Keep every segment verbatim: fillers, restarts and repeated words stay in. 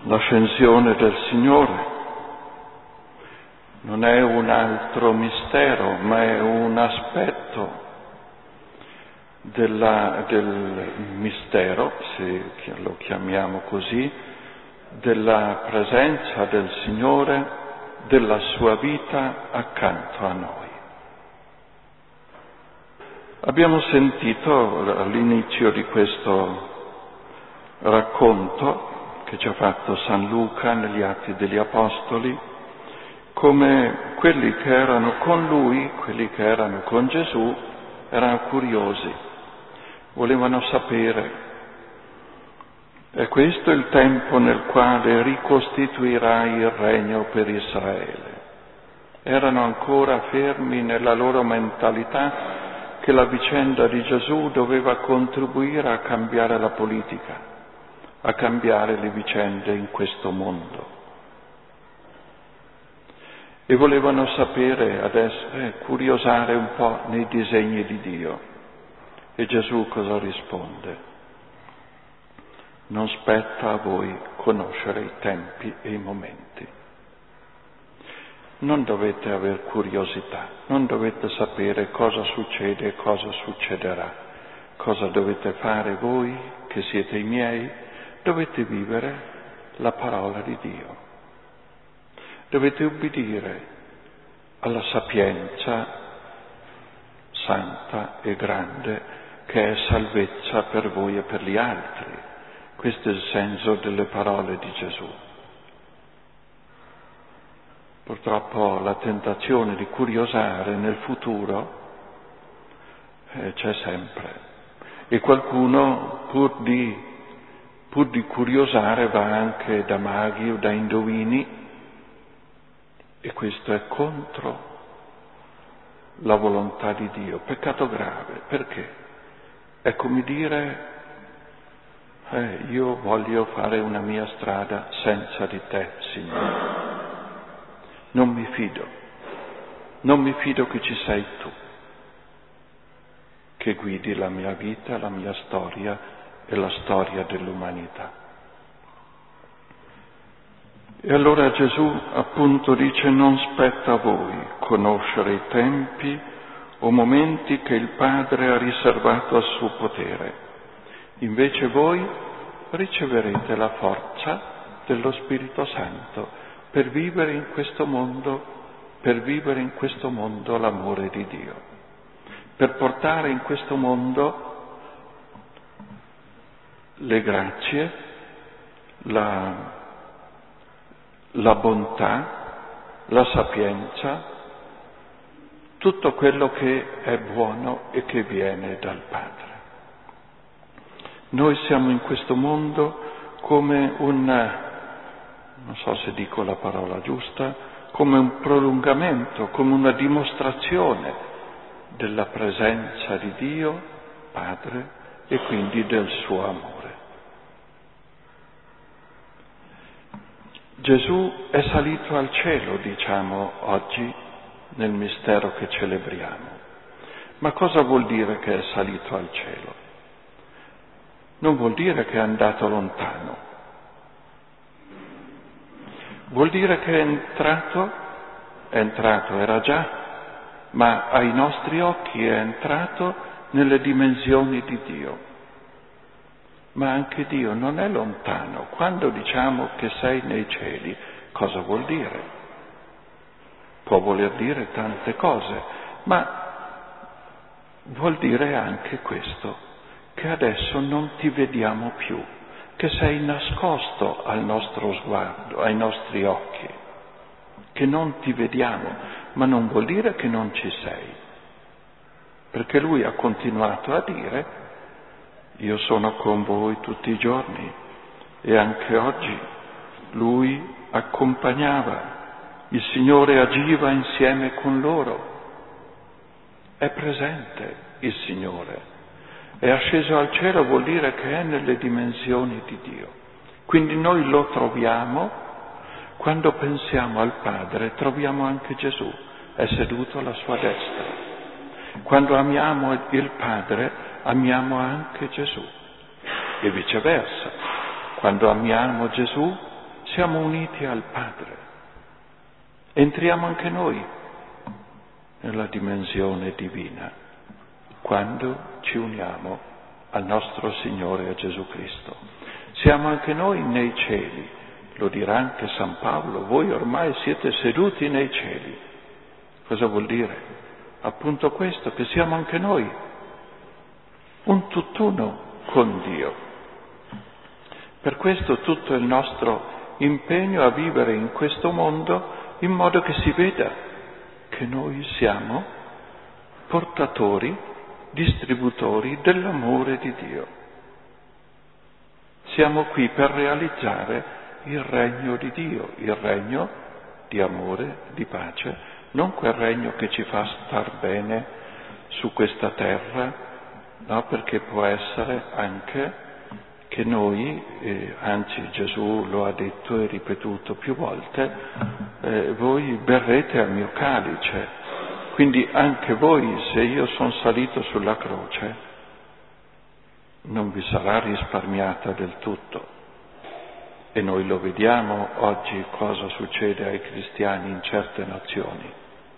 l'ascensione del Signore non è un altro mistero, ma è un aspetto della, del mistero, se lo chiamiamo così, della presenza del Signore, della sua vita accanto a noi. Abbiamo sentito all'inizio di questo racconto che ci ha fatto San Luca negli Atti degli Apostoli, come quelli che erano con lui, quelli che erano con Gesù, erano curiosi, volevano sapere: è questo il tempo nel quale ricostituirai il regno per Israele? Erano ancora fermi nella loro mentalità che la vicenda di Gesù doveva contribuire a cambiare la politica, a cambiare le vicende in questo mondo. E volevano sapere adesso, eh, curiosare un po' nei disegni di Dio. E Gesù cosa risponde? Non spetta a voi conoscere i tempi e i momenti. Non dovete aver curiosità, non dovete sapere cosa succede e cosa succederà. Cosa dovete fare voi, che siete i miei? Dovete vivere la parola di Dio. Dovete ubbidire alla sapienza santa e grande che è salvezza per voi e per gli altri. Questo è il senso delle parole di Gesù. Purtroppo la tentazione di curiosare nel futuro eh, c'è sempre, e qualcuno pur di, pur di curiosare va anche da maghi o da indovini, e questo è contro la volontà di Dio, peccato grave. Perché? È come dire: eh, io voglio fare una mia strada senza di te, Signore. Non mi fido, non mi fido che ci sei tu, che guidi la mia vita, la mia storia e la storia dell'umanità. E allora Gesù appunto dice: non spetta a voi conoscere i tempi o momenti che il Padre ha riservato al suo potere. Invece voi riceverete la forza dello Spirito Santo per vivere in questo mondo, per vivere in questo mondo l'amore di Dio, per portare in questo mondo le grazie, la, la bontà, la sapienza, tutto quello che è buono e che viene dal Padre. Noi siamo in questo mondo come un, non so se dico la parola giusta, come un prolungamento, come una dimostrazione della presenza di Dio, Padre, e quindi del suo amore. Gesù è salito al cielo, diciamo oggi, nel mistero che celebriamo. Ma cosa vuol dire che è salito al cielo? Non vuol dire che è andato lontano. Vuol dire che è entrato, è entrato, era già, ma ai nostri occhi è entrato nelle dimensioni di Dio. Ma anche Dio non è lontano. Quando diciamo che sei nei cieli, cosa vuol dire? Può voler dire tante cose, ma vuol dire anche questo, che adesso non ti vediamo più, che sei nascosto al nostro sguardo, ai nostri occhi, che non ti vediamo, ma non vuol dire che non ci sei, perché Lui ha continuato a dire: io sono con voi tutti i giorni, e anche oggi Lui accompagnava, il Signore agiva insieme con loro, è presente il Signore. È asceso al cielo, vuol dire che è nelle dimensioni di Dio. Quindi noi lo troviamo, quando pensiamo al Padre, troviamo anche Gesù, è seduto alla sua destra. Quando amiamo il Padre, amiamo anche Gesù. E viceversa, quando amiamo Gesù, siamo uniti al Padre. Entriamo anche noi nella dimensione divina quando ci uniamo al nostro Signore Gesù Cristo. Siamo anche noi nei cieli, lo dirà anche San Paolo, voi ormai siete seduti nei cieli. Cosa vuol dire? Appunto questo, che siamo anche noi un tutt'uno con Dio. Per questo tutto il nostro impegno a vivere in questo mondo in modo che si veda che noi siamo portatori, distributori dell'amore di Dio. Siamo qui per realizzare il regno di Dio, il regno di amore, di pace, non quel regno che ci fa star bene su questa terra, no? Perché può essere anche che noi, eh, anzi Gesù lo ha detto e ripetuto più volte, eh, voi berrete al mio calice, quindi anche voi, se io sono salito sulla croce, non vi sarà risparmiata del tutto. E noi lo vediamo oggi cosa succede ai cristiani in certe nazioni.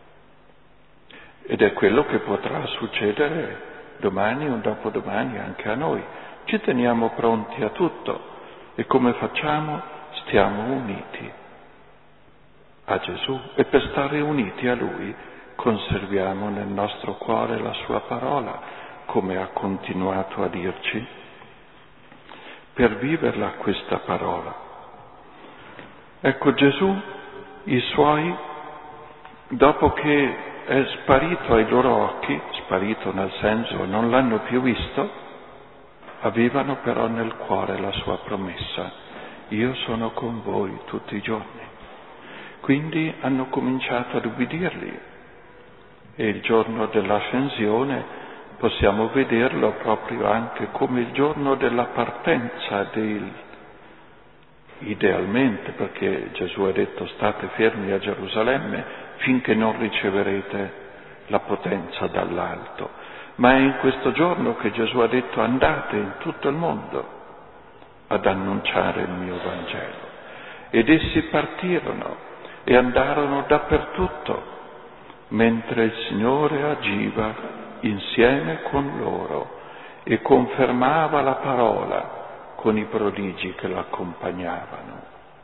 Ed è quello che potrà succedere domani o dopodomani anche a noi. Ci teniamo pronti a tutto e come facciamo? Stiamo uniti a Gesù e per stare uniti a Lui conserviamo nel nostro cuore la Sua parola, come ha continuato a dirci, per viverla questa parola. Ecco Gesù, i Suoi, dopo che è sparito ai loro occhi, sparito nel senso non l'hanno più visto, avevano però nel cuore la sua promessa, io sono con voi tutti i giorni. Quindi hanno cominciato ad ubbidirgli e il giorno dell'ascensione possiamo vederlo proprio anche come il giorno della partenza del, idealmente, perché Gesù ha detto state fermi a Gerusalemme finché non riceverete la potenza dall'alto. Ma è in questo giorno che Gesù ha detto andate in tutto il mondo ad annunciare il mio Vangelo. Ed essi partirono e andarono dappertutto, mentre il Signore agiva insieme con loro e confermava la parola con i prodigi che l'accompagnavano.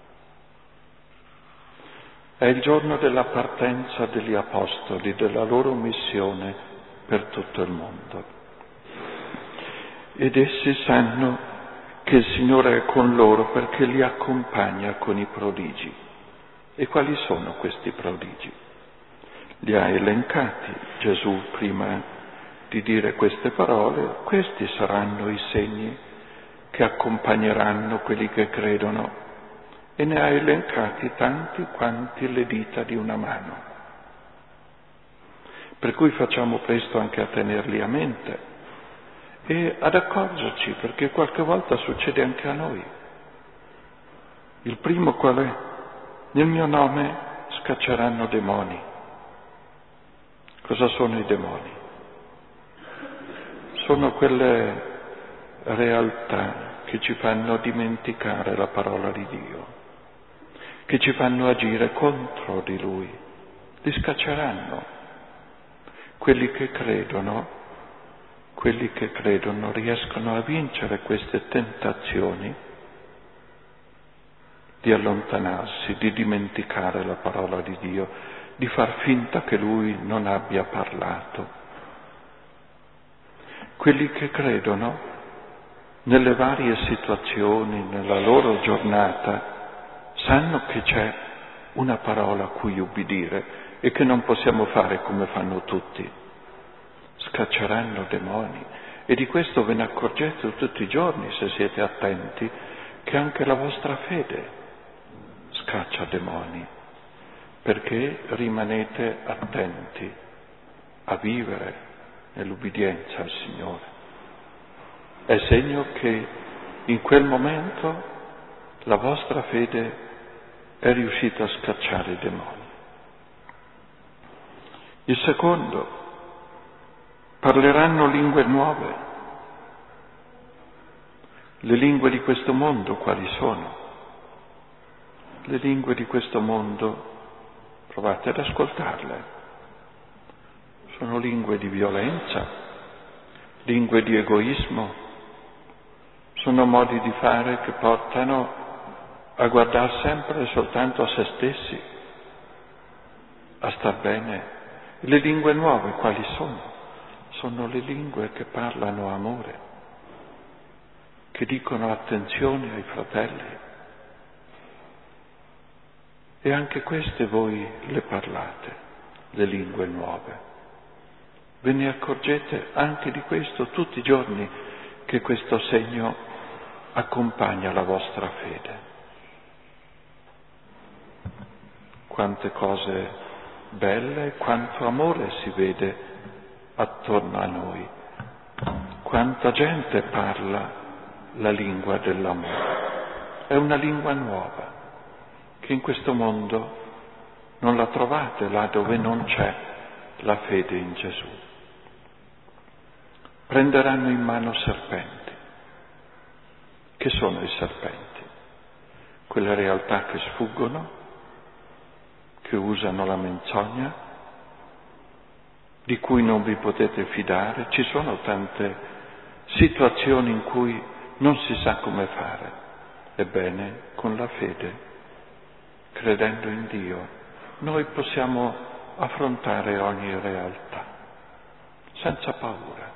È il giorno della partenza degli Apostoli, della loro missione per tutto il mondo. Ed essi sanno che il Signore è con loro perché li accompagna con i prodigi. E quali sono questi prodigi? Li ha elencati Gesù prima di dire queste parole, questi saranno i segni che accompagneranno quelli che credono, e ne ha elencati tanti quanti le dita di una mano. Per cui facciamo presto anche a tenerli a mente e ad accorgerci, perché qualche volta succede anche a noi. Il primo qual è? Nel mio nome scacceranno demoni. Cosa sono i demoni? Sono quelle realtà che ci fanno dimenticare la parola di Dio, che ci fanno agire contro di Lui. Li scacceranno. Quelli che credono, quelli che credono riescono a vincere queste tentazioni di allontanarsi, di dimenticare la parola di Dio, di far finta che Lui non abbia parlato. Quelli che credono nelle varie situazioni, nella loro giornata, sanno che c'è una parola a cui ubbidire e che non possiamo fare come fanno tutti. Scacceranno demoni. E di questo ve ne accorgete tutti i giorni, se siete attenti, che anche la vostra fede scaccia demoni, perché rimanete attenti a vivere nell'ubbidienza al Signore. È segno che in quel momento la vostra fede è riuscita a scacciare i demoni. Il secondo, parleranno lingue nuove. Le lingue di questo mondo quali sono? Le lingue di questo mondo, provate ad ascoltarle, sono lingue di violenza, lingue di egoismo, sono modi di fare che portano a guardare sempre soltanto a se stessi, a star bene. Le lingue nuove quali sono? Sono le lingue che parlano amore, che dicono attenzione ai fratelli. E anche queste voi le parlate, le lingue nuove. Ve ne accorgete anche di questo tutti i giorni che questo segno accompagna la vostra fede. Quante cose belle, quanto amore si vede attorno a noi, quanta gente parla la lingua dell'amore. È una lingua nuova che in questo mondo non la trovate là dove non c'è la fede in Gesù. Prenderanno in mano serpenti. Che sono i serpenti? Quelle realtà che sfuggono, che usano la menzogna, di cui non vi potete fidare. Ci sono tante situazioni in cui non si sa come fare. Ebbene, con la fede, credendo in Dio, noi possiamo affrontare ogni realtà, senza paura,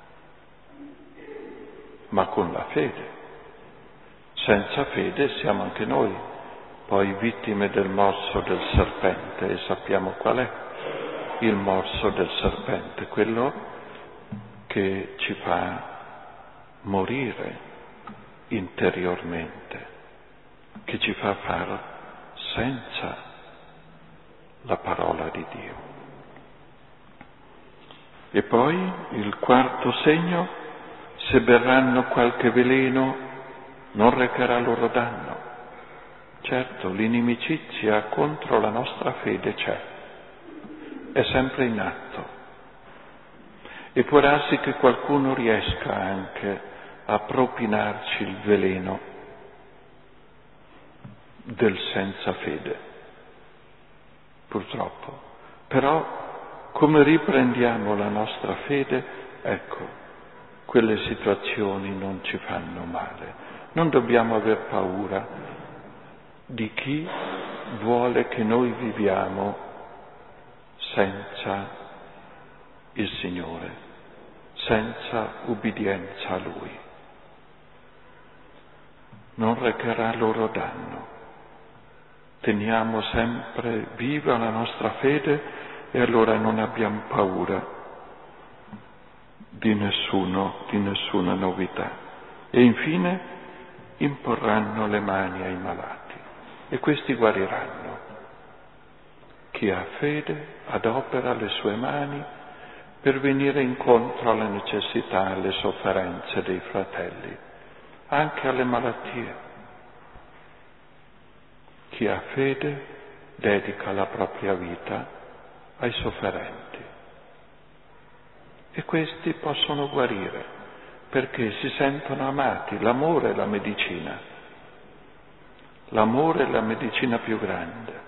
ma con la fede. Senza fede siamo anche noi poi vittime del morso del serpente, e sappiamo qual è il morso del serpente, quello che ci fa morire interiormente, che ci fa far senza la parola di Dio. E poi il quarto segno: se berranno qualche veleno non recherà loro danno. Certo, l'inimicizia contro la nostra fede c'è, è sempre in atto, e può darsi che qualcuno riesca anche a propinarci il veleno del senza fede, purtroppo. Però come riprendiamo la nostra fede, ecco, quelle situazioni non ci fanno male. Non dobbiamo aver paura di chi vuole che noi viviamo senza il Signore, senza ubbidienza a Lui. Non recherà loro danno. Teniamo sempre viva la nostra fede e allora non abbiamo paura di nessuno, di nessuna novità. E infine imporranno le mani ai malati e questi guariranno. Chi ha fede adopera le sue mani per venire incontro alle necessità, alle sofferenze dei fratelli, anche alle malattie. Chi ha fede dedica la propria vita ai sofferenti e questi possono guarire perché si sentono amati. L'amore è la medicina, l'amore è la medicina più grande.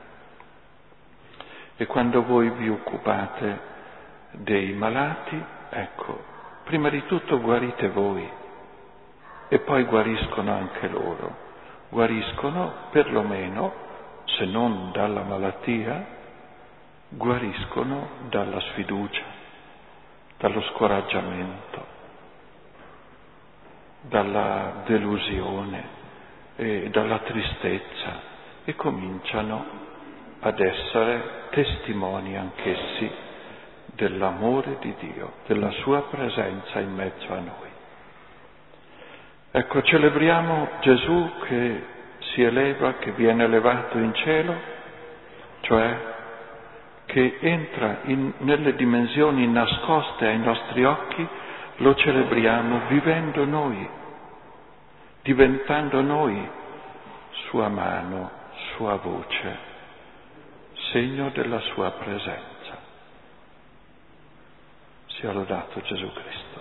E quando voi vi occupate dei malati, ecco, prima di tutto guarite voi e poi guariscono anche loro. Guariscono perlomeno, se non dalla malattia, guariscono dalla sfiducia, dallo scoraggiamento, dalla delusione e dalla tristezza e cominciano ad essere testimoni anch'essi dell'amore di Dio, della sua presenza in mezzo a noi. Ecco, celebriamo Gesù che si eleva, che viene elevato in cielo, cioè che entra in, nelle dimensioni nascoste ai nostri occhi. Lo celebriamo vivendo noi, diventando noi sua mano, sua voce, segno della sua presenza. Sia lodato Gesù Cristo.